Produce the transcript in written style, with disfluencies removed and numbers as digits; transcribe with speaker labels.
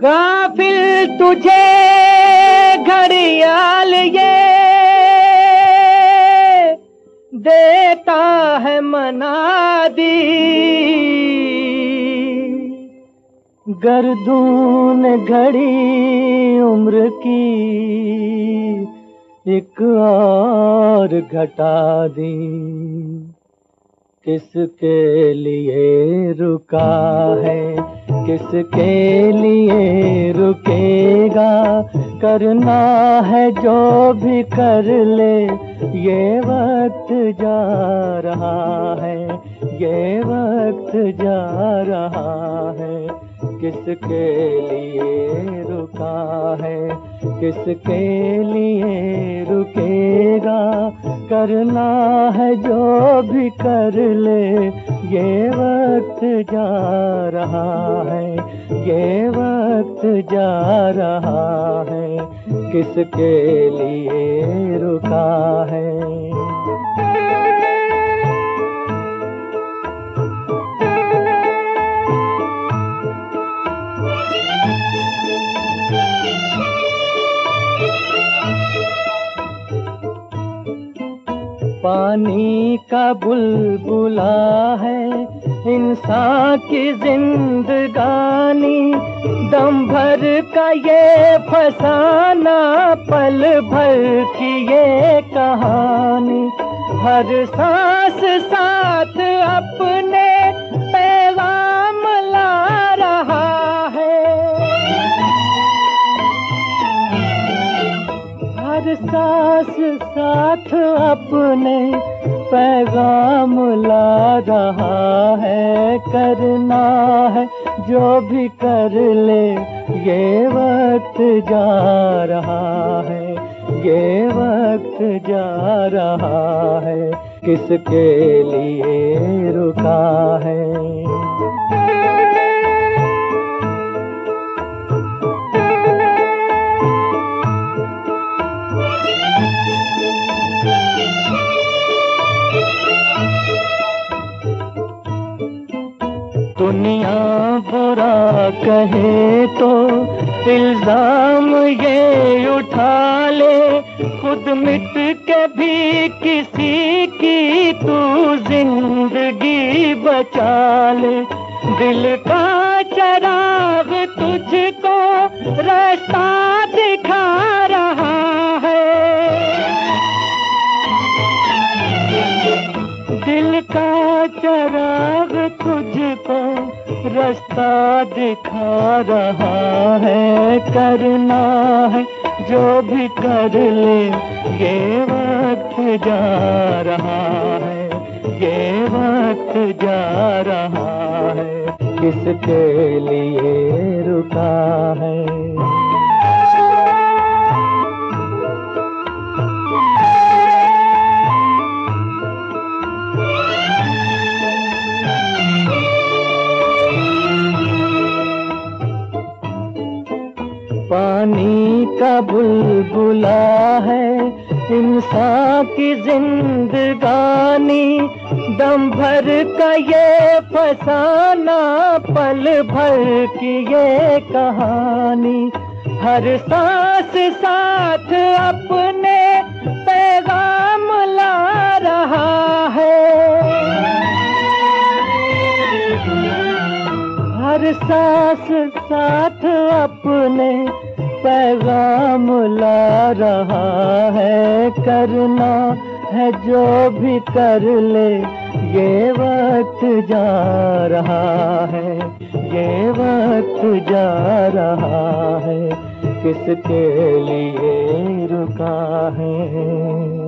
Speaker 1: गाफिल तुझे घड़ियाल ये देता है मनादी, गर्दून घड़ी उम्र की एक और घटा दी। किसके लिए रुका है, किसके लिए रुकेगा, करना है जो भी कर ले, ये वक्त जा रहा है, ये वक्त जा रहा है। किसके लिए रुका है, किसके लिए रुकेगा, करना है जो भी कर ले, ये वक्त जा रहा है, ये वक्त जा रहा है। किसके लिए रुका है। पानी का बुलबुला है इंसान की जिंदगानी, दम भर का ये फसाना, पल भर की ये कहानी। हर सांस साथ अपने पैगाम ला रहा है, हर सांस साथ अपने पैगाम ला रहा है। करना है जो भी कर ले, ये वक्त जा रहा है, ये वक्त जा रहा है। किसके लिए रुका है। दुनिया बुरा कहे तो इल्जाम ये उठा ले, खुद मिट के भी किसी की तू जिंदगी बचा ले। दिल का चराग तुझको रास्ता दिखा रहा है, दिल का चराग तुझको रास्ता दिखा रहा है। करना है जो भी कर ले, ये वक्त जा रहा है, ये वक्त जा रहा है। किसके लिए रुका है। पानी का बुलबुला है इंसान की जिंदगानी, दम भर का ये फसाना, पल भर की ये कहानी। हर सांस साथ अपने पैगाम ला रहा है, हर सांस साथ अपने पैगाम ला रहा है। करना है जो भी कर ले, ये वक्त जा रहा है, ये वक्त जा रहा है। किसके लिए रुका है।